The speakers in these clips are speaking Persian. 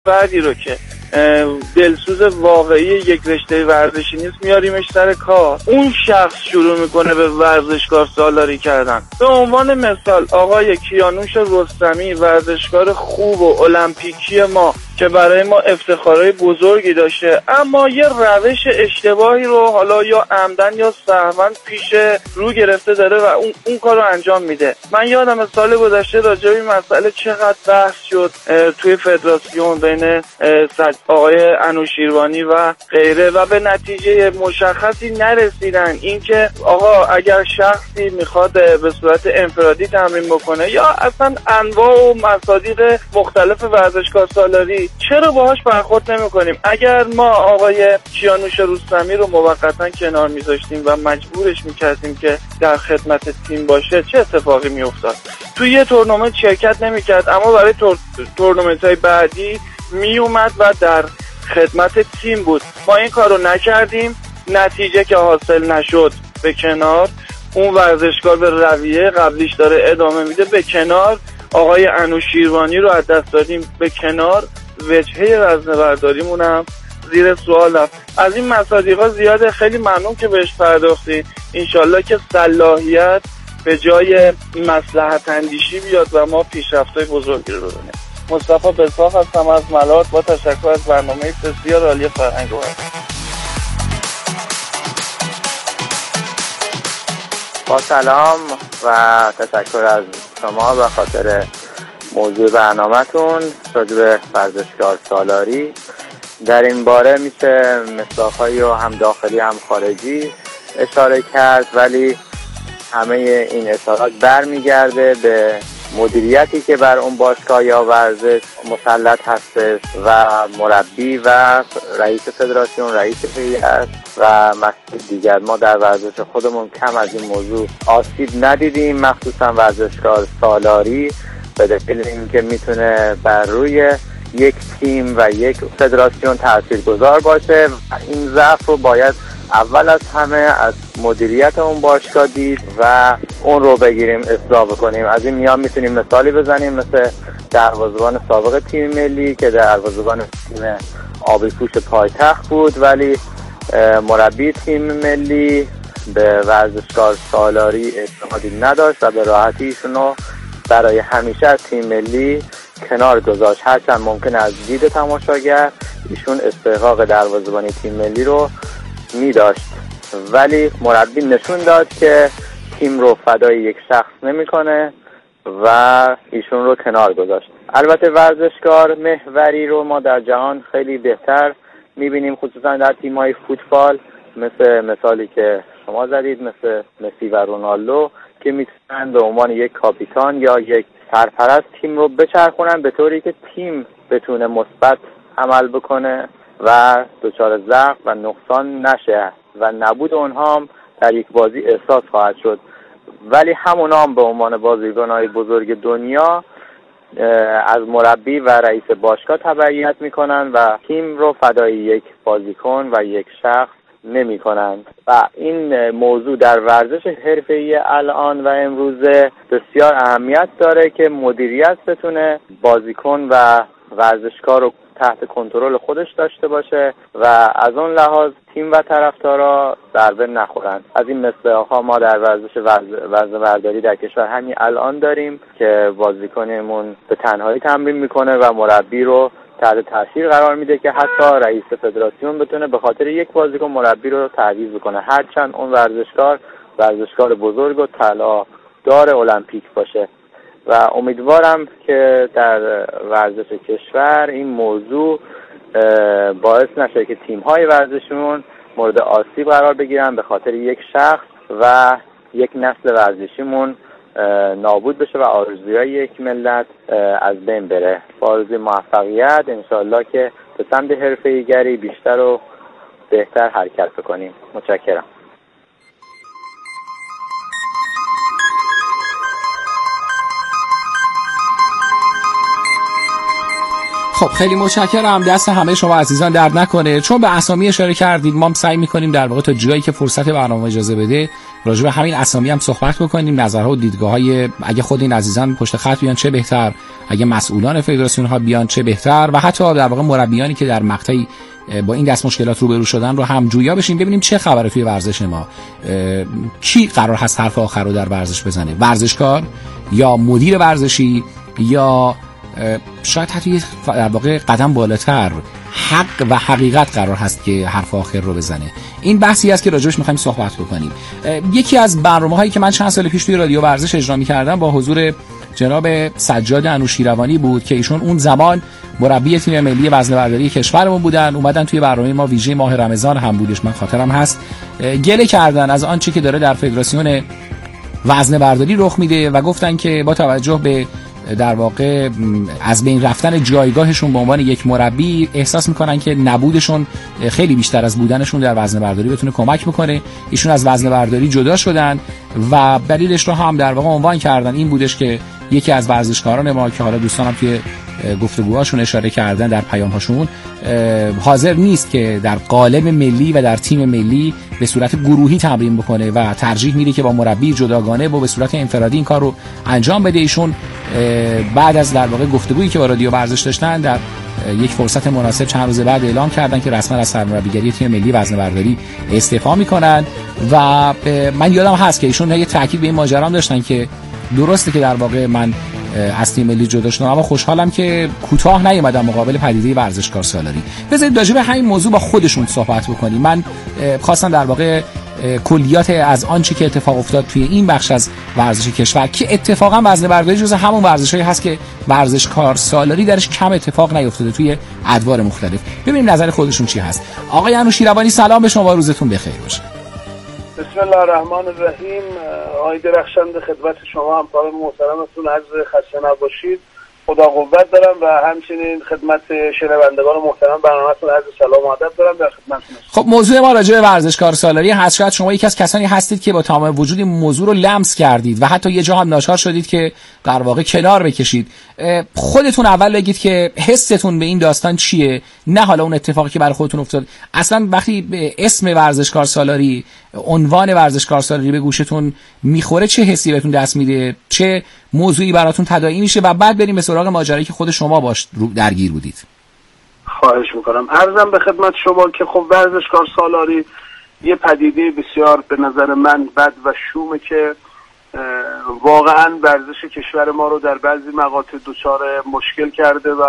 فردی رو که دلسوز واقعی یک رشته ورزشی نیست میاریمش سر کار، اون شخص شروع میکنه به ورزشکار سالاری کردن. به عنوان مثال آقای کیانوش رستمی، ورزشکار خوب و المپیکی ما که برای ما افتخارهای بزرگی داشته، اما یه روش اشتباهی رو حالا یا عمدن یا سهوا پیش رو گرفته داره و اون کار رو انجام میده. من یادم سال گذشته راجع به این مسئله چقدر بحث شد توی فدراسیون بین آقای انوشیروانی و غیره و به نتیجه مشخصی نرسیدن. اینکه آقا اگر شخصی میخواد به صورت انفرادی تمرین بکنه یا اصلا انواع و مصادیق مختلف ورزشکار سالاری، چرا باهاش برخورد نمی‌کنیم؟ اگر ما آقای کیانوش رستمی رو موقتا کنار میذاشتیم و مجبورش میکردیم که در خدمت تیم باشه، چه اتفاقی میافتاد؟ توی یه تورنمنت شرکت نمیکرد، اما برای تورنمنت‌های بعدی میومد و در خدمت تیم بود. ما این کارو نکردیم، نتیجه که حاصل نشد به کنار، اون ورزشکار به رویه قبلیش داره ادامه میده به کنار، آقای انوشیروانی رو از دست دادیم به کنار، وجهه وزنه‌برداریمون هم زیر سوال رفت. از این مصادیقا زیاده. خیلی ممنون که بهش پرداختی. انشالله که صلاحیت به جای مصلحت اندیشی بیاد و ما پیشرفت‌های بزرگی رو ببینیم. مصطفی بساق هستم از ملات، با تشکر از برنامه بسیار عالی فرهنگ و با سلام و تشکر از شما به خاطر موضوع برنامه‌تون راجع به ورزشکار سالاری. در این باره میشه مصداق‌هایی رو هم داخلی هم خارجی اشاره کرد، ولی همه این اشارات برمیگرده به مدیریتی که بر اون باشگاه یا ورزش مسلط هستش و مربی و رئیس فدراسیون، رئیس هیئت و مسئول دیگر. ما در ورزش خودمون کم از این موضوع آسیب ندیدیم، مخصوصا ورزشکار سالاری، به دلیل اینکه میتونه بر روی یک تیم و یک فدراسیون تاثیرگذار باشه. این ضعف رو باید اول از همه از مدیریت اون باشگاه دید و اون رو بگیریم، اصلاح بکنیم. از این میان میتونیم مثالی بزنیم مثل دروازه‌بان سابق تیم ملی که دروازه‌بان تیم آبی‌پوش پایتخت بود، ولی مربی تیم ملی به ورزشکار سالاری اعتمادی نداشت و به راحتی ایشونو برای همیشه از تیم ملی کنار گذاشت. هرچند ممکن از دید تماشاگر ایشون استحقاق دروازه‌بانی تیم ملی رو می داشت، ولی مربی نشون داد که تیم رو فدای یک شخص نمی کنه و ایشون رو کنار گذاشت. البته ورزشکار محوری رو ما در جهان خیلی بهتر می بینیم، خصوصا در تیم‌های فوتبال، مثل مثالی که شما زدید، مثل مسی و رونالدو، که میتونن به عنوان یک کاپیتان یا یک سرپرست تیم رو بچرخونن به طوری که تیم بتونه مثبت عمل بکنه و دچار ضعف و نقصان نشه و نبود اونها هم در یک بازی احساس خواهد شد. ولی همون هم به عنوان بازیکن‌های بزرگ دنیا از مربی و رئیس باشگاه تبعیت میکنن و تیم رو فدای یک بازیکن و یک شخص نمی کنند. و این موضوع در ورزش حرفه‌ای الان و امروزه بسیار اهمیت داره که مدیریت بتونه بازیکن و ورزشکار رو تحت کنترل خودش داشته باشه و از اون لحاظ تیم و طرفدارا ضربه نخورن. از این مثال‌ها ما در ورزش وزنه‌برداری در کشور همین الان داریم که بازیکنمون به تنهایی تمرین میکنه و مربی رو تحت تاثیر قرار میده که حتی رئیس فدراسیون بتونه به خاطر یک بازیکن مربی رو تعویض بکنه، هرچند اون ورزشکار بزرگ و طلادار المپیک باشه. و امیدوارم که در ورزش کشور این موضوع باعث نشه که تیم‌های ورزشیمون مورد آسیب قرار بگیرن به خاطر یک شخص و یک نسل ورزشیمون نابود بشه و آرزوهای یک ملت از بین بره. با آرزوی موفقیت انشالله که به سمت حرفه‌ای‌گری بیشتر و بهتر حرکت بکنیم. متشکرم. خب خیلی متشکرم، دست همه شما عزیزان درد نکنه. چون به اسامی اشاره کردید ما سعی می‌کنیم در واقع تا جایی که فرصت برنامه اجازه بده راجع به همین اسامی هم صحبت بکنیم، نظرها و دیدگاه‌های اگه خود این عزیزان پشت خط بیان چه بهتر، اگه مسئولان فدراسیون ها بیان چه بهتر، و حتی در واقع مربیانی که در مقطعی با این دست مشکلات روبرو شدن رو هم جویا بشیم، ببینیم چه خبره توی ورزش ما. کی قرار هست حرف آخر رو در ورزش بزنه؟ ورزشکار یا مدیر ورزشی یا شاید حتی در واقع قدم بالاتر حق و حقیقت قرار هست که حرف آخر رو بزنه؟ این بحثی است که راجعش می‌خوایم صحبت بکنیم. یکی از برنامه‌هایی که من چند سال پیش توی رادیو ورزش اجرا می‌کردم با حضور جناب سجاد انوشیروانی بود که ایشون اون زمان مربی تیم ملی وزنه‌برداری کشورمون بودن. اومدن توی برنامه ما ویژه ماه رمضان هم بودش، من خاطرم هست، گله کردن از آنچه که داره در فدراسیون وزنه‌برداری رخ میده و گفتن که با توجه به در واقع از بین رفتن جایگاهشون به عنوان یک مربی احساس میکنن که نبودشون خیلی بیشتر از بودنشون در وزنه‌برداری بتونه کمک بکنه. ایشون از وزنه‌برداری جدا شدن و دلیلش رو هم در واقع عنوان کردن این بودش که یکی از ورزشکاران ما که حالا دوستانم توی گفتگوهاشون اشاره کردن در پیام‌هاشون حاضر نیست که در قالب ملی و در تیم ملی به صورت گروهی تمرین بکنه و ترجیح میده که با مربی جداگانه و به صورت انفرادی این کار رو انجام بده. ایشون بعد از در واقع گفتگویی که با رادیو ورزش داشتن در یک فرصت مناسب چند روز بعد اعلام کردن که رسما از سرمربیگری تیم ملی وزنه‌برداری استعفا میکنن و من یادم هست که ایشون یه تاکید به این ماجرا داشتن که درسته که در واقع من از تیم ملی جدا شدم اما خوشحالم که کوتاه نیومدم مقابل پدیده ورزشکار سالاری. بذارید راجع به همین موضوع با خودشون صحبت بکنیم. من خواستم در واقع کلیات از آنچه که اتفاق افتاد توی این بخش از ورزش کشور که اتفاقا وزنه‌برداری جزو همون ورزشایی هست که ورزشکار سالاری درش کم اتفاق نیفتاده توی ادوار مختلف. ببینیم نظر خودشون چی هست. آقای انوشیروانی سلام به شما، روزتون بخیر باشه. بسم الله الرحمن الرحیم. آقای درخشنده خدمت شما همکار محترمتون عرض خسته نباشید، خدا قوت دارم و همچنین خدمت شنوندگان محترم برنامه‌تون عرض سلام و ادب دارم در خدمتتون. خب موضوع ما راجع به ورزشکار سالاری هست. شاید شما یکی از کسانی هستید که با تمام وجود این موضوع رو لمس کردید و حتی یه جا هم ناچار شدید که در واقع کنار بکشید. خودتون اول بگید که حستون به این داستان چیه، نه حالا اون اتفاقی که برای خودتون افتاد. اصلا وقتی به اسم ورزشکار سالاری، عنوان ورزشکار سالاری به گوشتون میخوره چه حسی بهتون دست میده، چه موضوعی براتون تداعی میشه و بعد بریم به سراغ ماجرایی که خود شما باش درگیر بودید. خواهش میکنم. عرضم به خدمت شما که خب ورزشکار سالاری یه پدیده بسیار به نظر من بد و شومه که واقعا ورزش کشور ما رو در بعضی مقاطع دچار مشکل کرده و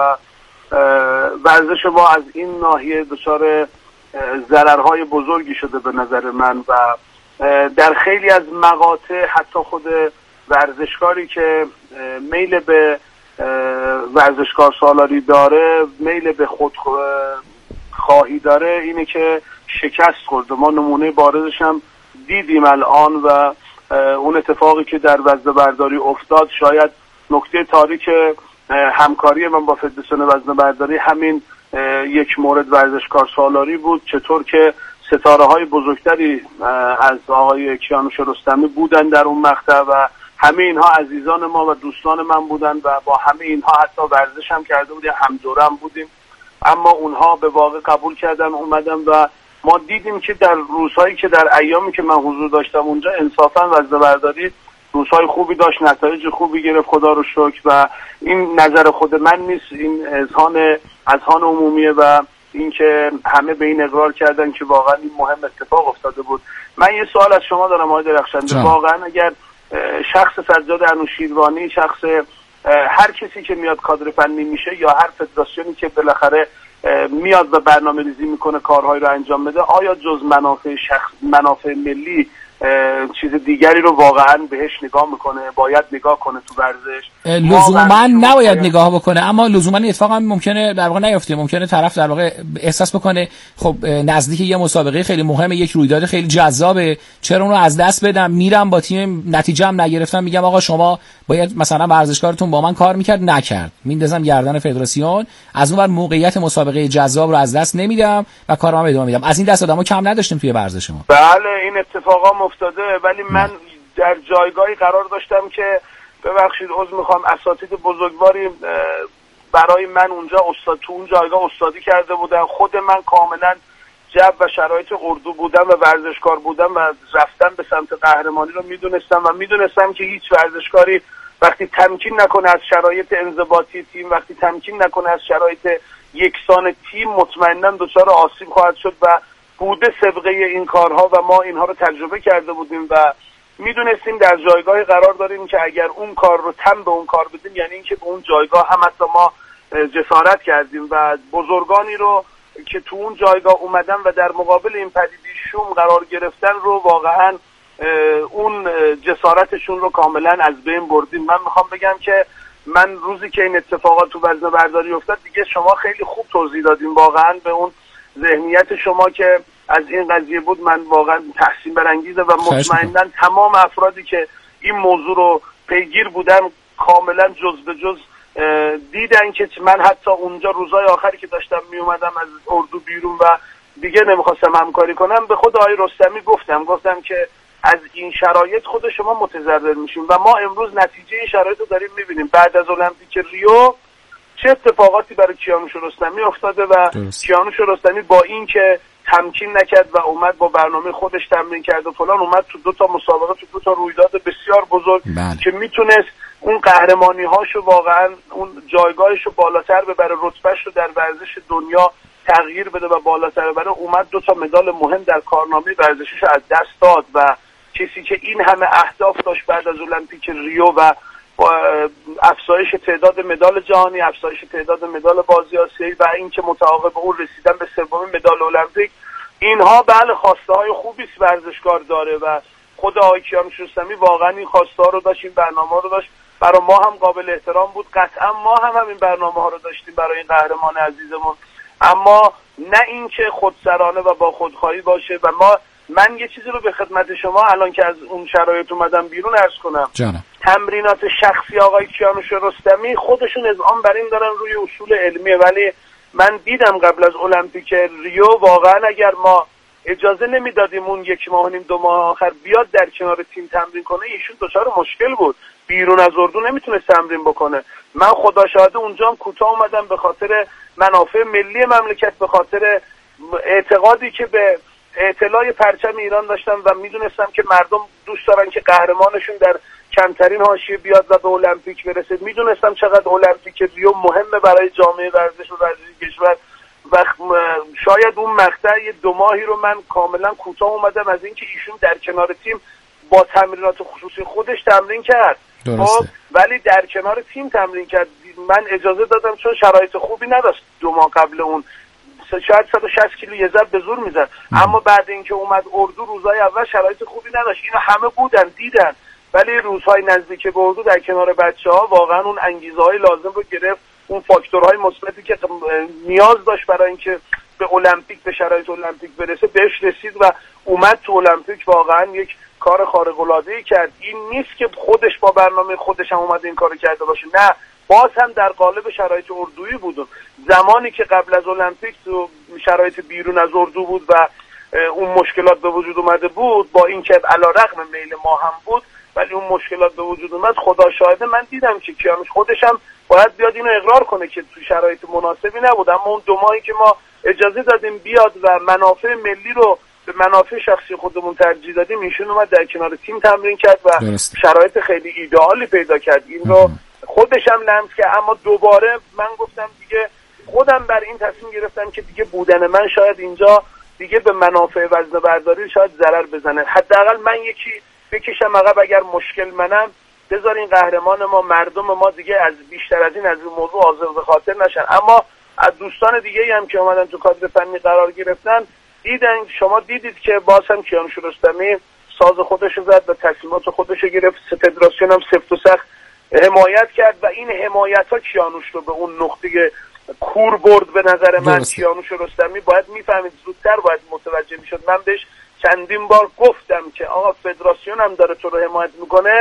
ورزش ما از این ناحیه دچار ضررهای بزرگی شده به نظر من و در خیلی از مقاطع حتی خود ورزشکاری که میل به ورزشکار سالاری داره، میل به خود خواهی داره، اینه که شکست خورده. ما نمونه بارزش هم دیدیم الان و اون اتفاقی که در وزنه‌برداری افتاد شاید نکته تاریک همکاری من با فدراسیون وزنه‌برداری همین یک مورد ورزشکار سالاری بود. چطور که ستاره های بزرگتری از آقای کیانوش رستمی بودن در اون مقطع و همه اینها عزیزان ما و دوستان من بودن و با همه اینها حتی ورزش هم کرده بودیم، هم دوره هم بودیم، اما اونها به واقع قبول کردن اومدن و ما دیدیم که در روزهایی که در ایامی که من حضور داشتم اونجا انصافا وزنه‌برداری روزهای خوبی داشت، نتایج خوبی گرفت خدا رو شکر و این نظر خود من نیست، این اذهان عمومیه و اینکه همه به این اقرار کردن که واقعا این مهم اتفاق افتاده بود. من یه سوال از شما دارم آقای درخشنده، واقعا اگر شخص سجاد انوشیروانی، شخص هر کسی که میاد کادر فنی میشه یا هر فدراسیونی که بالاخره میاد و برنامه‌ریزی میکنه کارهایی رو انجام بده، آیا جز منافع ملی چیز دیگری رو واقعا بهش نگاه میکنه؟ باید نگاه کنه تو ورزش؟ لزوما نباید نگاه بکنه، اما لزوما اتفاقا ممکنه در واقع نیفته. ممکنه طرف در واقع احساس بکنه خب نزدیک یه مسابقه خیلی مهمه، یک رویداد خیلی جذابه، چرا اون رو از دست بدم، میرم با تیم نتیجه هم نگرفتم میگم آقا شما باید مثلا ورزشکارتون با من کار میکرد، نکرد، میندازم گردن فدراسیون، از اونور موقعیت مسابقه جذاب رو از دست نمیدم و کارم ادامه میدم. از این دست آدمو کم نداشتیم توی ورزش ما. بله این اتفاقا افتاده، ولی من در جایگاهی قرار داشتم که ببخشید عذر میخوام اساتید بزرگواری برای من اونجا تو اون جایگاه استادی کرده بودن. خود من کاملا جو و شرایط اردو بودم و ورزشکار بودم و رفتن به سمت قهرمانی رو میدونستم و میدونستم که هیچ ورزشکاری وقتی تمکین نکنه از شرایط انضباطی تیم، وقتی تمکین نکنه از شرایط یکسان تیم، مطمئنا دچار آسیب خواهد شد و بوده سابقه این کارها و ما اینها رو تجربه کرده بودیم و میدونستیم در جایگاهی قرار داریم که اگر اون کار رو تم به اون کار بدیم یعنی اینکه به اون جایگاه هم حتی ما جسارت کردیم و بزرگانی رو که تو اون جایگاه اومدن و در مقابل این پدیده شوم قرار گرفتن رو واقعا اون جسارتشون رو کاملا از بین بردیم. من میخوام بگم که من روزی که این اتفاقات تو وزنه برداری افتاد دیگه شما خیلی خوب توضیح دادیم واقعا به اون ذهنیت شما که از این قضیه بود. من واقعا تحسین برانگیزه و مطمئنا تمام افرادی که این موضوع رو پیگیر بودن کاملا جز به جز دیدن که من حتی اونجا روزهای آخری که داشتم می اومدم از اردو بیرون و دیگه نمیخواستم همکاری کنم به خود آقای رستمی گفتم که از این شرایط خود شما متضرر میشیم و ما امروز نتیجه این شرایط رو داریم میبینیم. بعد از المپیک ریو چه اتفاقاتی برای کیانوش رستمی افتاده و کیانوش رستمی با این که تمکین نکرد و اومد با برنامه خودش تمرین کرد و فلان اومد تو 2 تا مسابقه تو 2 تا رویداد بسیار بزرگ که میتونست اون قهرمانی هاشو واقعا اون جایگاهشو بالاتر ببره، رتبهشو در ورزش دنیا تغییر بده و بالاتر ببره. اومد 2 تا مدال مهم در کارنامه ورزشیش از دست داد و کسی که این همه اهداف داشت بعد از المپیک ریو و افزایش تعداد مدال جهانی، افزایش تعداد مدال بازی آسیایی و اینکه متعاقب اون رسیدن به 3مین مدال المپیک، اینها بله خواسته های خوبی است ورزشکار داره و خود آقای کیانوش رستمی واقعا این خواسته ها رو داشت، این برنامه رو داشت، برای ما هم قابل احترام بود. قطعا ما هم این برنامه ها رو داشتیم برای این قهرمان عزیزمون، اما نه اینکه خودسرانه و با خودخواهی باشه. و من یه چیزی رو به خدمت شما الان که از اون شرایط اومدم بیرون عرض کنم. تمرینات شخصی آقای کیانوش رستمی خودشون اذعان بر این دارن روی اصول علمیه، ولی من دیدم قبل از المپیک ریو واقعا اگر ما اجازه نمیدادیم اون 1.5 ماه 2 ماه آخر بیاد در کنار تیم تمرین کنه ایشون دچار مشکل بود، بیرون از اردو نمیتونه تمرین بکنه. من خدا شاهده اونجا هم کوتاه اومدم به خاطر منافع ملی مملکت، به خاطر اعتقادی که به اطلاع پرچم ایران داشتم و میدونستم که مردم دوست دارن که قهرمانشون در کمترین حاشیه بیاد و به المپیک برسه. میدونستم چقدر المپیک ریو مهمه برای جامعه ورزش و ورزش کشور و شاید اون مقطع 2 ماهی رو من کاملا کوتاه اومدم از اینکه ایشون در کنار تیم با تمرینات خصوصی خودش تمرین کرد، ولی در کنار تیم تمرین کرد. من اجازه دادم چون شرایط خوبی نداشت 2 ماه قبل اون، شاید 160 کیلو یه ضرب به زور میزد، اما بعد اینکه اومد اردو روزهای اول شرایط خوبی نداشت. اینا همه بودن دیدن، ولی روزهای نزدیک به اردو در کنار بچه‌ها واقعا اون انگیزه‌های لازم رو گرفت، اون فاکتورهای مثبتی که نیاز داشت برای اینکه به المپیک به شرایط المپیک برسه بهش رسید و اومد تو المپیک واقعا یک کار خارق العاده‌ای کرد. این نیست که خودش با برنامه خودش هم اومد این کارو کرده باشه، نه، باز هم در قالب شرایط اردویی بود. زمانی که قبل از المپیک تو شرایط بیرون از اردو بود و اون مشکلات به وجود اومده بود، با اینکه علیرغم میل ما هم بود ولی اون مشکلات به وجود اومد، خدا شاهده من دیدم که کیانوش خودش هم باید بیاد اینو اقرار کنه که تو شرایط مناسبی نبود، اما اون 2 ماهی که ما اجازه دادیم بیاد و منافع ملی رو به منافع شخصی خودمون ترجیح دادیم، ایشون اومد در کنار تیم تمرین کرد و شرایط خیلی ایدئالی پیدا کرد. این رو خودش هم لمس کرد. اما دوباره من گفتم دیگه خودم بر این تصمیم گرفتم که دیگه بودن من شاید اینجا دیگه به منافع وزنه برداری شاید ضرر بزنه، حداقل من یکی بکشم عقب. اگر مشکل منم بذارین قهرمان ما، مردم ما دیگه از بیشتر از این موضوع آزرده خاطر نشن. اما از دوستان دیگه هم که اومدن تو کادر فنی قرار گرفتن دیدن، شما دیدید که باز هم کیانوش رستمی ساز خودش رو زد و تصمیمات خودش رو گرفت، فدراسیون هم سفت و سخت حمایت کرد و این حمایت ها کیانوش رو به اون نقطه کور برد. به نظر من کیانوش رستمی باید میفهمید، زودتر باید متوجه میشد. من بهش چندین بار گفتم که آقا فدراسیون هم داره تو رو حمایت میکنه،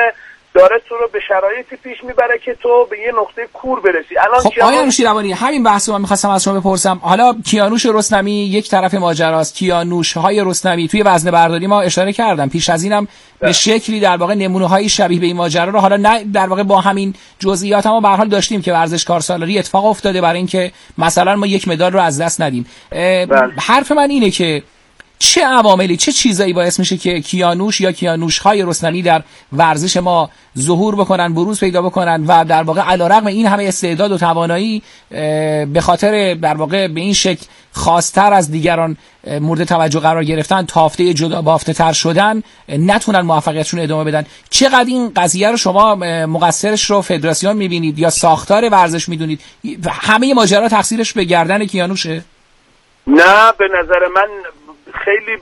داره تو رو به شرایطی پیش میبره که تو به یه نقطه کور برسی. الان خب آقای انوشیروانی همین بحثو من می‌خواستم از شما بپرسم. حالا کیانوش رستمی یک طرف ماجراست، کیانوش‌های رستمی توی وزنه برداری ما اشاره کردم پیش از اینم به شکلی در واقع نمونه‌های شبیه به این ماجرا رو حالا نه در واقع با همین جزئیات اما به هر حال داشتیم که ورزشکار سالاری اتفاق افتاده برای اینکه مثلا ما یک مدال رو از دست ندیم. حرف من اینه که چه عواملی چه چیزایی باعث میشه که کیانوش یا کیانوش‌های رستمی در ورزش ما ظهور بکنن، بروز پیدا بکنن و در واقع علیرغم این همه استعداد و توانایی به خاطر در واقع به این شکل خاص‌تر از دیگران مورد توجه قرار گرفتن، تافته جدا بافته تر شدن، نتونن موفقیتشون ادامه بدن؟ چقدر این قضیه رو شما مقصرش رو فدراسیون میبینید یا ساختار ورزش میدونید؟ همه ماجرا تقصیرش به گردن کیانوشه؟ نه، به نظر من خیلی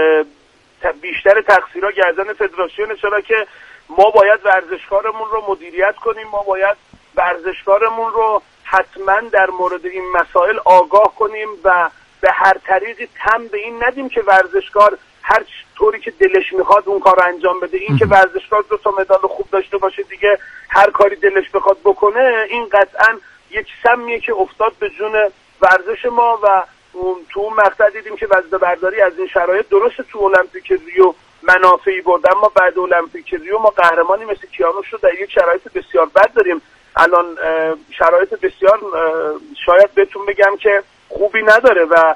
بیشتر تقصیرها گردن فدراسیونه، چرا که ما باید ورزشکارمون رو مدیریت کنیم، ما باید ورزشکارمون رو حتما در مورد این مسائل آگاه کنیم و به هر طریقی تم به این ندیم که ورزشکار هر طوری که دلش میخواد اون کار رو انجام بده. این که ورزشکار 2 تا مدال خوب داشته باشه دیگه هر کاری دلش بخواد بکنه، این قطعا یک سمیه که افتاد به جون ورزش ما و تو اون مقطع دیدیم که وزنه برداری از این شرایط درست تو المپیک ریو منافعی برد، اما بعد المپیک ریو ما قهرمانی مثل کیانوش رو در یک شرایط بسیار بد داریم. الان شرایط بسیار شاید بهتون بگم که خوبی نداره و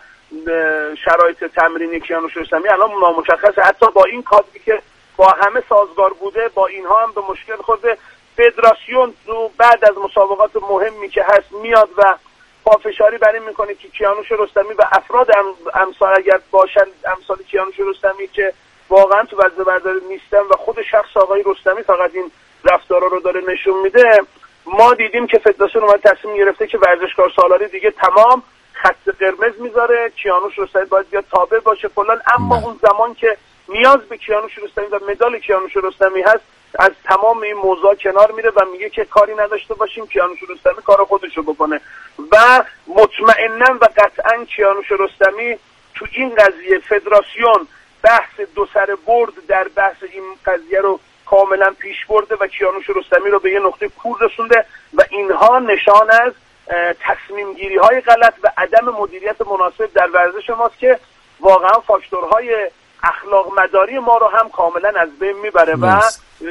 شرایط تمرینی کیانوش رستمی الان نامشخصه. حتی با این کادری که با همه سازگار بوده با اینها هم به مشکل خورده. فدراسیون بعد از مسابقات مهمی که هست میاد و پافشاری بر این میکنه که کیانوش رستمی و افراد امثال اگر باشن امثال کیانوش رستمی که واقعا تو وزنه برداری نیستن و خود شخص آقای رستمی فقط این رفتارا رو داره نشون میده. ما دیدیم که فدراسیون اومد تصمیم گرفته که ورزشکار سالاری دیگه تمام خط قرمز میذاره، کیانوش رستمی باید بیاد تابع باشه فلان. اما اون زمان که نیاز به کیانوش رستمی و مدال کیانوش رستمی هست از تمام این موضوع کنار میره و میگه که کاری نداشته باشیم، کیانوش رستمی کار خودشو بکنه. و مطمئنا و قطعا کیانوش رستمی تو این قضیه فدراسیون بحث دو سر برد در بحث این قضیه رو کاملا پیش برده و کیانوش رستمی رو به یه نقطه کور رسونده و اینها نشان از تصمیم گیری های غلط و عدم مدیریت مناسب در ورزش ماست که واقعا فاکتورهای اخلاق مداری ما رو هم کاملا از بین میبره و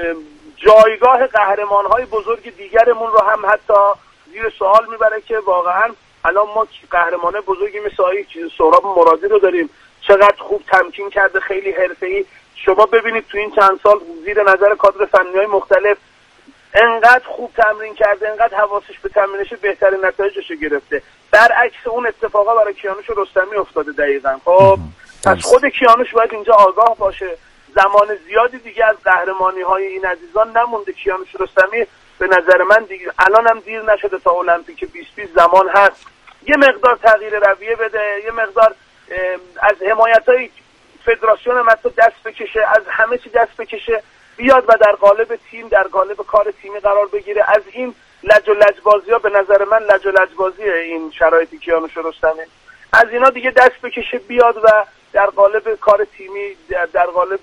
جایگاه قهرمان های بزرگ دیگرمون رو هم حتی زیر سوال میبره که واقعا الان ما قهرمانه بزرگی مثل آقای سهراب مرادی رو داریم، چقدر خوب تمکین کرده، خیلی حرفه‌ای. شما ببینید تو این چند سال زیر نظر کادر فنی‌های مختلف انقدر خوب تمرین کرده، انقدر حواسش به تمرینش بهترین نتایجش گرفته. برعکس اون اتفاقا برای کیانوش رستمی افتاده دقیقاً. خب پس خود کیانوش باید اینجا آگاه باشه. زمان زیادی دیگه از قهرمانی‌های این عزیزان نمونده. کیانوش رستمی به نظر من دیگه الان هم دیر نشده تا المپیک 2020 زمان هست یه مقدار تغییر رویه بده، یه مقدار از حمایت‌های فدراسیون هم حتی دست بکشه، از همه چی دست بکشه، بیاد و در قالب تیم، در قالب کار تیمی قرار بگیره. از این لج و لجبازی‌ها به نظر من لج و لجبازیه این شرایطی کیانوش رستمی، از اینا دیگه دست بکشه، بیاد و در قالب کار تیمی، در قالب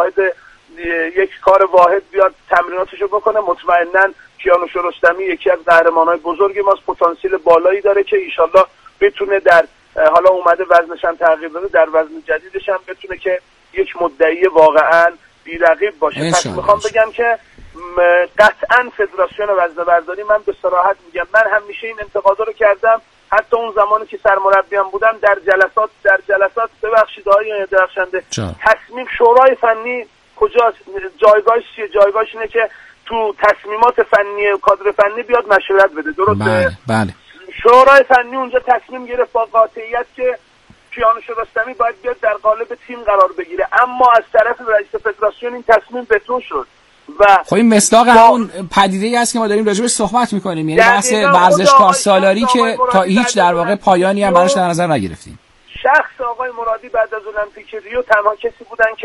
یک کار واحد بیاد تمریناتشو بکنه. مطمئناً کیانوش رستمی یکی از قهرمان‌های بزرگ ماست، پتانسیل بالایی داره که ایشالله بتونه در حالا اومده وزنش هم تغییر داده، در وزن جدیدش هم بتونه که یک مدعی واقعاً بی‌رقیب باشه. پس میخوام بگم که قطعاً فدراسیون وزنه برداری، من به صراحت میگم، من همیشه این انتقادا رو کردم، حتی اون زمانی که سرمربیم بودم در جلسات ببخشید آقای درخشنده، تصمیم شورای فنی کجاست؟ جایگاهش چیه؟ جایگاهش اینه که تو تصمیمات فنی کادر فنی بیاد مشورت بده. درسته؟ بله. شورای فنی اونجا تصمیم گرفت با قاطعیت که کیانوش رستمی باید بیاد در قالب تیم قرار بگیره، اما از طرف رئیس فدراسیون این تصمیم بتون شد و خب این مصداق همون پدیده‌ای است که ما داریم راجعش صحبت می‌کنیم، یعنی بحث ورزشکار سالاری که تا هیچ در واقع پایانی هم براش در نظر نگرفتیم. شخص آقای مرادی بعد از المپیک ریو تنها کسی بودن که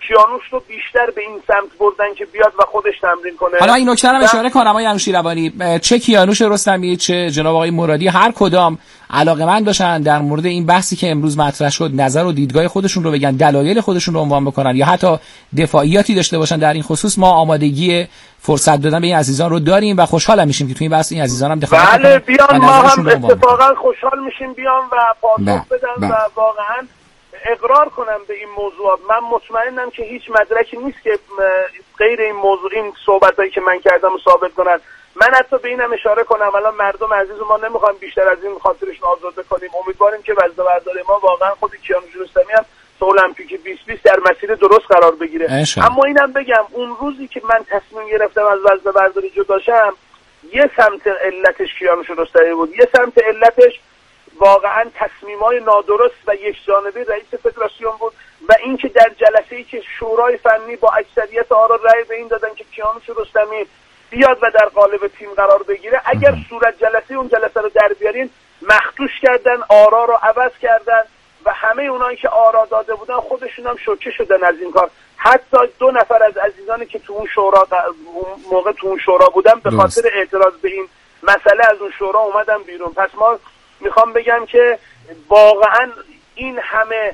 کیانوش رو بیشتر به این سمت بردن که بیاد و خودش تمرین کنه. حالا این نکته رو اشاره کنم آقای انوشیروانی، چه کیانوش رستمی چه جناب آقای مرادی هر کدام علاقه‌مند باشن در مورد این بحثی که امروز مطرح شد نظر و دیدگاه خودشون رو بگن، دلایل خودشون رو عنوان بکنن یا حتی دفاعیاتی داشته باشن در این خصوص، ما آمادگی فرصت دادن به این عزیزان رو داریم و خوشحال میشیم که تو این بحث این عزیزان هم دخالت کنن. بله بیان، ما هم اتفاقا خوشحال میشیم بیان و پاسخ بدن و واقعا اقرار کنم به این موضوعات. من مطمئنم که هیچ مدرکی نیست که غیر این موضوع، این صحبتایی که من کردم ثابت کنن. من حتی به اینم اشاره کنم الان مردم عزیز ما نمیخوام بیشتر از این خاطرشون آزرده کنیم. امیدواریم که وزنه‌بردار ما واقعا خود کیانوش رستمی هم تو المپیک 2020 در مسیر درست قرار بگیره. اما اینم بگم اون روزی که من تصمیم گرفتم از وزنه‌برداری جدا شم، یه سمت علتش کیانوش رستمی بود، یه سمت علتش واقعا تصمیم‌های نادرست و یکجانبه رئیس فدراسیون بود و اینکه در جلسه‌ای که شورای فنی با اکثریت آرا رأی به این دادن که کیانوش رستمی بیاد و در قالب تیم قرار بگیره، اگر صورت جلسه اون جلسه رو در بیارین، مخدوش کردن، آرا رو عوض کردن و همه اونایی که آرا داده بودن خودشون هم شوکه شدن از این کار. حتی 2 نفر از عزیزانی که تو اون شورا موقع تو اون شورا بودن به خاطر اعتراض به این مسئله از اون شورا اومدن بیرون. پس ما میخوام بگم که واقعا این همه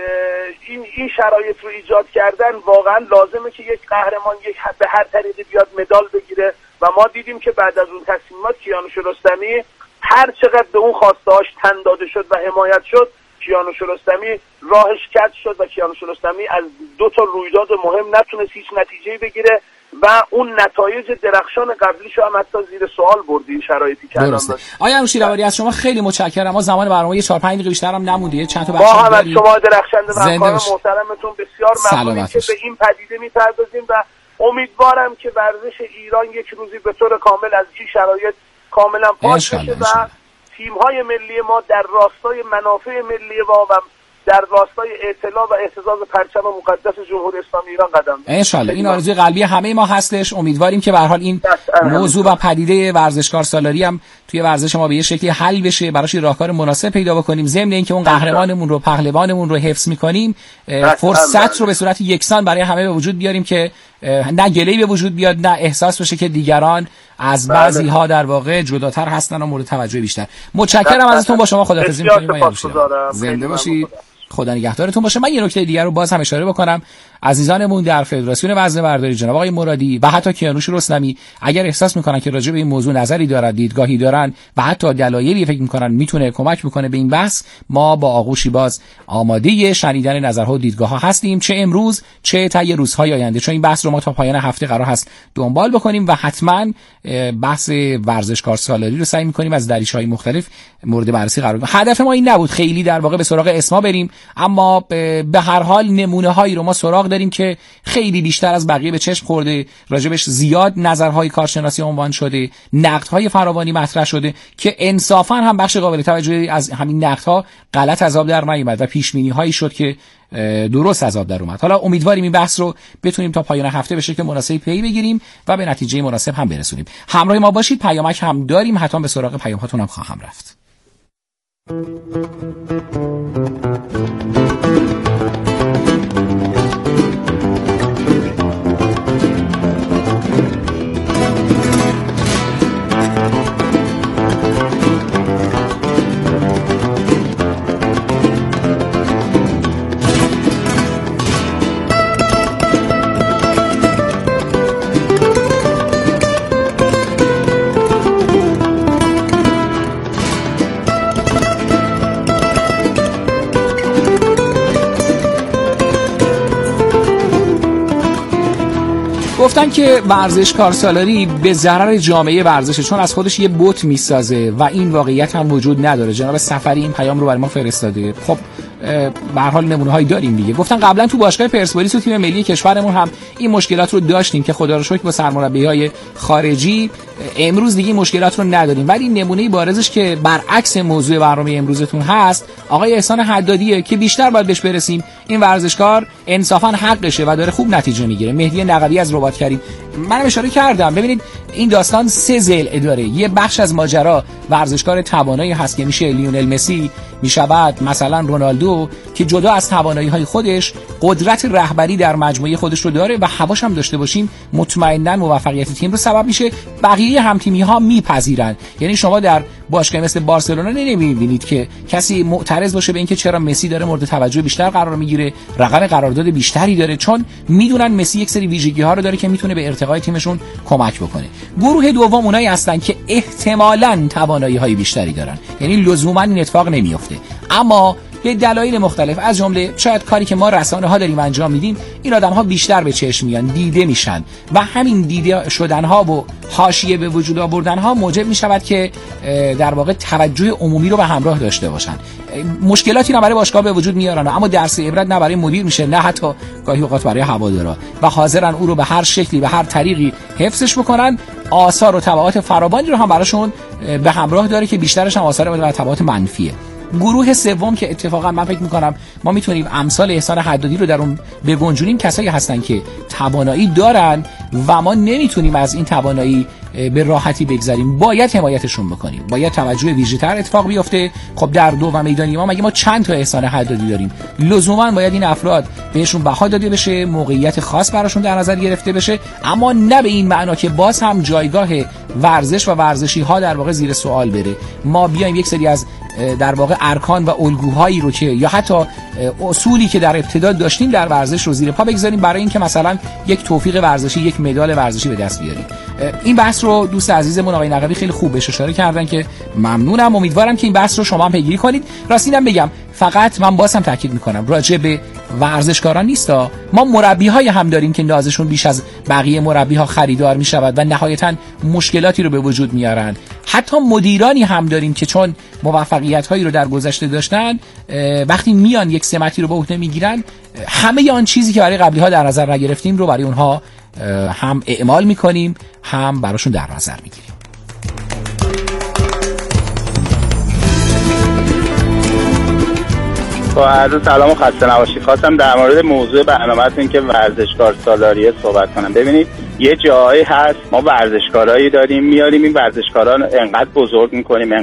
این شرایط رو ایجاد کردن واقعا لازمه که یک قهرمان به هر طریقی بیاد مدال بگیره و ما دیدیم که بعد از اون تصمیمات کیانوش رستمی هر چقدر به اون خواسته‌هاش تن داده شد و حمایت شد، کیانوش رستمی راهش کج شد و کیانوش رستمی از 2 تا رویداد مهم نتونست هیچ نتیجه‌ای بگیره و اون نتایج درخشان قبلیشو هم حتی زیر سوال برد این شرایطی که الان داشت. آقای انوشیروانی از شما خیلی متشکرم. ما زمان برنامه 4-5 دقیقه بیشتر هم نمونده. چند تا بخش هم از شما درخشنده و همکار محترمتون بسیار ممنونیم که به این پدیده می‌پردازیم و امیدوارم که ورزش ایران یک روزی به طور کامل از این شرایط کاملا پاک بشه و تیم‌های ملی ما در راستای منافع ملی ما و در راستای اطلاع و اعتزاز پرچم مقدس جمهوری اسلامی ایران قدم بزنیم. انشالله این آرزوی قلبی همه ما هستش. امیدواریم که به هر حال این موضوع و پدیده ورزشکار سالاری هم توی ورزش ما به یه شکلی حل بشه، براش راهکار مناسب پیدا بکنیم، ضمن اینکه اون قهرمانمون رو، پهلوانمون رو حفظ می‌کنیم، فرصت رو به صورت یکسان برای همه به وجود بیاریم که نه گله‌ای به وجود بیاد، نه احساس بشه که دیگران از بعضی‌ها در واقع جداتر هستن و مورد توجه بیشتر. متشکرم ازتون. با شما خداحافظی می‌کنیم. زنده باشید. خدا نگهدارتون باشه. من یه نکته دیگر رو باز هم اشاره بکنم. عزیزانمون در فدراسیون وزنه‌برداری جناب آقای مرادی و حتی کیانوش رستمی اگر احساس میکنن که راجع به این موضوع نظری دارن، دیدگاهی دارن و حتی دلایلی فکر میکنن میتونه کمک بکنه به این بحث، ما با آغوشی باز آماده شنیدن نظرها و دیدگاه‌ها هستیم، چه امروز چه طی روزهای آینده، چون این بحث رو ما تا پایان هفته قرار هست دنبال بکنیم و حتما بحث ورزشکار سالاری رو سعی میکنیم از دریچه‌های مختلف مورد بررسی قرار بدیم. هدف ما این نبود خیلی در واقع به سراغ اسما بریم، اما به هر حال نمونه‌هایی رو ما سراغ داریم که خیلی بیشتر از بقیه به چشم خورده، راجبش زیاد نظرهای کارشناسی عنوان شده، نقدهای فراوانی مطرح شده که انصافا هم بخش قابل توجهی از همین نقدها غلط از آب در نیامد و پیش‌بینی‌هایی شد که درست از آب در اومد. حالا امیدواریم این بحث رو بتونیم تا پایان هفته به شکل مناسبی پی بگیریم و به نتیجه مناسب هم برسونیم. همراه ما باشید. پیامک هم داریم، حتما به سراغ پیام‌هاتون هم خواهم رفت. گفتن که ورزشکار سالاری به ضرر جامعه ورزشه، چون از خودش یه بت میسازه و این واقعیت هم وجود نداره. جناب سفری این پیام رو برای ما فرستاده. خب به هر حال نمونه‌هایی داریم دیگه. گفتن قبلا تو باشگاه پرسپولیس و تیم ملی کشورمون هم این مشکلات رو داشتیم که خدا رو شکر با سرمربی‌های خارجی امروز دیگه مشکلات رو نداریم، ولی نمونه بارزش که برعکس موضوع برنامه امروزتون هست آقای احسان حدادیه که بیشتر باید بهش برسیم. این ورزشکار انصافا حقشه و داره خوب نتیجه میگیره. مهدی نقوی از رباط کریم من اشاره کردم. ببینید این داستان 3 ضلع داره. یه بخش از ماجرا ورزشکار توانایی هست که میشه لیونل مسی، میشود مثلا رونالدو که جدا از توانایی‌های خودش قدرت رهبری در مجموعه خودش رو داره و حواش هم داشته باشیم مطمئناً موفقیت تیم رو سبب میشه. بقیه هم‌تیمی‌ها میپذیرن. یعنی شما در باشگاهی مثل بارسلونا نمی‌بینید که کسی معترض باشه به اینکه چرا مسی داره مورد توجه بیشتر قرار میگیره، رقم قرارداد بیشتری داره، چون میدونن مسی یک سری ویژگی‌ها رو داره که میتونه به ارتقای تیمشون کمک بکنه. گروه دوم اونایی هستن که احتمالاً توانایی‌های بیشتری دارن، یعنی لزوماً این اتفاق نمیفته، اما به دلایل مختلف از جمله شاید کاری که ما رسانه‌ها داریم انجام میدیم این آدم‌ها بیشتر به چشم میان، دیده میشن و همین دیده شدن‌ها و حاشیه به وجود آوردن‌ها موجب میشود که در واقع توجه عمومی رو به همراه داشته باشن. مشکلاتی رو برای باشگاه به وجود میارن اما درس عبرت نه برای مدیر میشه نه حتی گاهی اوقات برای هوادارا و حاضرن او رو به هر شکلی به هر طریقی حفظش بکنن. آثار و تبعات فراوانی رو هم براشون به همراه داره که بیشترش هم آثار و تبعات منفیه. گروه سوم که اتفاقا من فکر میکنم ما میتونیم امثال احسان حدادی رو در اون بگنجونیم، کسایی هستن که توانایی دارن و ما نمیتونیم از این توانایی به راحتی بگذریم، باید حمایتشون بکنیم، باید توجه ویژه‌تر اتفاق بیفته. خب در دو و میدانی ما مگه ما چند تا احسان حدادی داریم؟ لزوما باید این افراد بهشون بها داده بشه، موقعیت خاص براشون در نظر گرفته بشه، اما نه به این معنا که باز هم جایگاه ورزش و ورزشی ها در واقع زیر سوال بره. ما بیایم یک سری از در واقع ارکان و الگوهایی رو که یا حتی اصولی که در ابتدا داشتیم در ورزش رو زیر پا بگذاریم برای اینکه مثلا یک توفیق ورزشی، یک مدال ورزشی به دست بیاریم. این بحث رو دوست عزیزمون آقای نقوی خیلی خوب بهش اشاره کردن که ممنونم. امیدوارم که این بحث رو شما هم پیگیری کنید. راستینم بگم فقط من بازم تاکید میکنم راجع به ورزشکاران نیستا، ما مربی‌های هم داریم که نازشون بیش از بقیه مربی‌ها خریدار میشود و نهایتاً مشکلاتی رو به وجود میارن. حتی مدیرانی هم داریم که چون موفقیت‌هایی رو در گذشته داشتن وقتی میان یک سمتی رو به عهده میگیرن همه آن چیزی که برای قبلی‌ها در نظر نگرفتیم رو برای اونها هم اعمال میکنیم هم براشون در نظر میگیریم. با عرض سلام و خسته نباشید. خواستم در مورد موضوع برنامه‌تون که ورزشکار سالاریه صحبت کنم. ببینید یه جایی هست ما ورزشکارایی داریم میاریم، این ورزشکاران انقدر بزرگ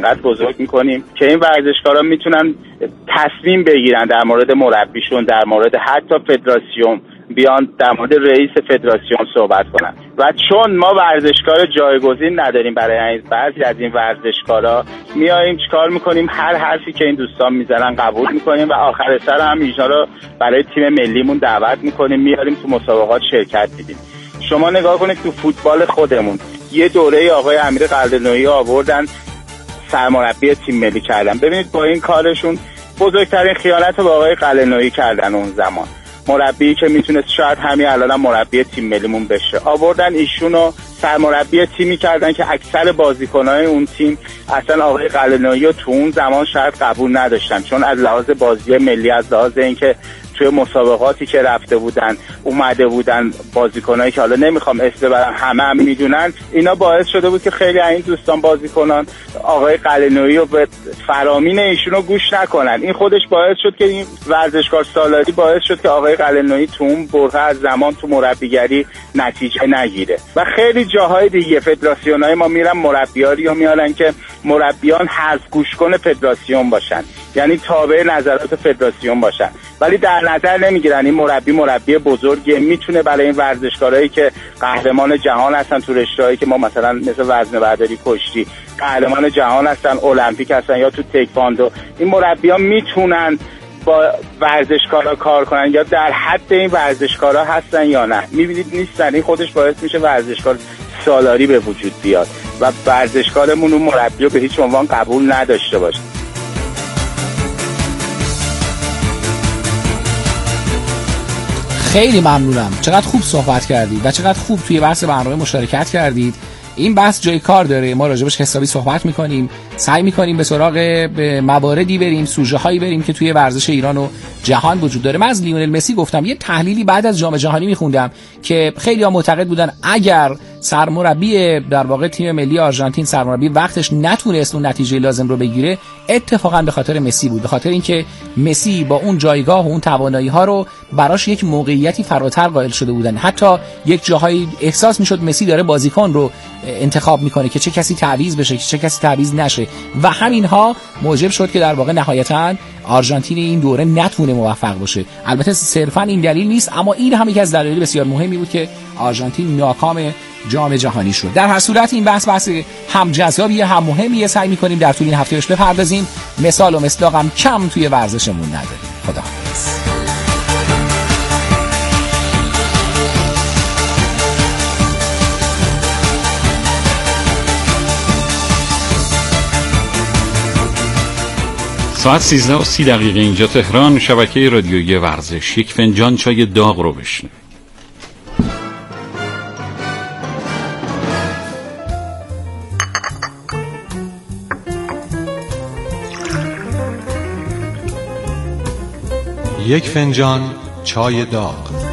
میکنیم که این ورزشکاران میتونن تصمیم بگیرن در مورد مربیشون، در مورد حتی فدراسیون، بیان در مورد رئیس فدراسیون صحبت کنن و چون ما ورزشکار جایگزین نداریم برای بعضی از این ورزشکارا میایم چیکار میکنیم؟ هر حرفی که این دوستان میزنن قبول میکنیم و آخر سر هم اینا رو برای تیم ملیمون دعوت میکنیم، میاریم تو مسابقات شرکت میدیم. شما نگاه کنید تو فوتبال خودمون یه دوره آقای امیر قلعه‌نویی آوردن سرمربی تیم ملی کردن. ببینید با این کارشون بزرگترین خیانت رو با آقای قلعه‌نویی کردن. اون زمان مربی که میتونست شاید همین الان مربی تیم ملیمون بشه، آوردن ایشونو سرمربی تیمی کردن که اکثر بازیکنای اون تیم اصلا آقای قلعه‌نویی رو تو اون زمان شاید قبول نداشتن، چون از لحاظ بازی ملی، از لحاظ اینکه توی مسابقاتی که رفته بودن اومده بودن بازیکنایی که حالا نمیخوام اسم ببرم همه هم میدونن، اینا باعث شده بود که خیلی از این دوستان بازیکنان آقای قلعه‌نویی رو به فرامین ایشون رو گوش نکنن. این خودش باعث شد که این ورزشکار سالاری باعث شد که آقای قلعه‌نویی تو اون برهه از زمان تو مربیگری نتیجه نگیره و خیلی جاهای دیگه فدراسیونای ما میرن مربیاری رو میارن که مربیان حرف گوش کن فدراسیون باشن، یعنی تابع نظرات فدراسیون باشن، ولی در نظر نمیگیرن این مربی بزرگه، میتونه برای این ورزشکارایی که قهرمان جهان هستن تو رشته‌هایی که ما مثلا مثل وزنه برداری، کشتی قهرمان جهان هستن، المپیک هستن یا تو تکواندو، این مربیان میتونن با ورزشکارا کار کنن یا در حد این ورزشکارا هستن یا نه. میبینید نیستن. این خودش باعث میشه ورزشکار سالاری به وجود بیاد و ورزشکارمون اون مربی رو به هیچ عنوان قبول نداشته باشه. خیلی ممنونم. چقدر خوب صحبت کردید و چقدر خوب توی بحث برنامه مشارکت کردید. این بحث جای کار داره، ما راجبش حسابی صحبت میکنیم، سعی میکنیم به سراغ مواردی بریم، سوژه هایی بریم که توی ورزش ایران و جهان وجود داره. من از لیونل مسی گفتم، یه تحلیلی بعد از جام جهانی میخوندم که خیلی ها معتقد بودن اگر سرمربی در واقع تیم ملی آرژانتین سرمربی وقتش نتونست اون نتیجه لازم رو بگیره، اتفاقا به خاطر مسی بود، به خاطر اینکه مسی با اون جایگاه و اون توانایی ها رو براش یک موقعیتی فراتر قائل شده بودن. حتی یک جاهایی احساس میشد مسی داره بازیکن رو انتخاب میکنه که چه کسی تعویض بشه، که چه کسی تعویض نشه و همینها موجب شد که در واقع نهایتاً آرژانتین این دوره نتونه موفق باشه. البته صرفا این دلیل نیست، اما این هم یکی از دلایل بسیار مهمی بود که آرژانتین ناکام جام جهانی شد. در هر صورت این بحث هم جذابیه هم مهمیه. سعی می‌کنیم در طول این هفته بهش بپردازیم. مثال و مصداقم کم توی ورزشمون نداریم. خداحافظ. ساعت 13:30 اینجا تهران. شبکه رادیویی ورزش. یک فنجان چای داغ رو بشنوید. یک فنجان چای داغ.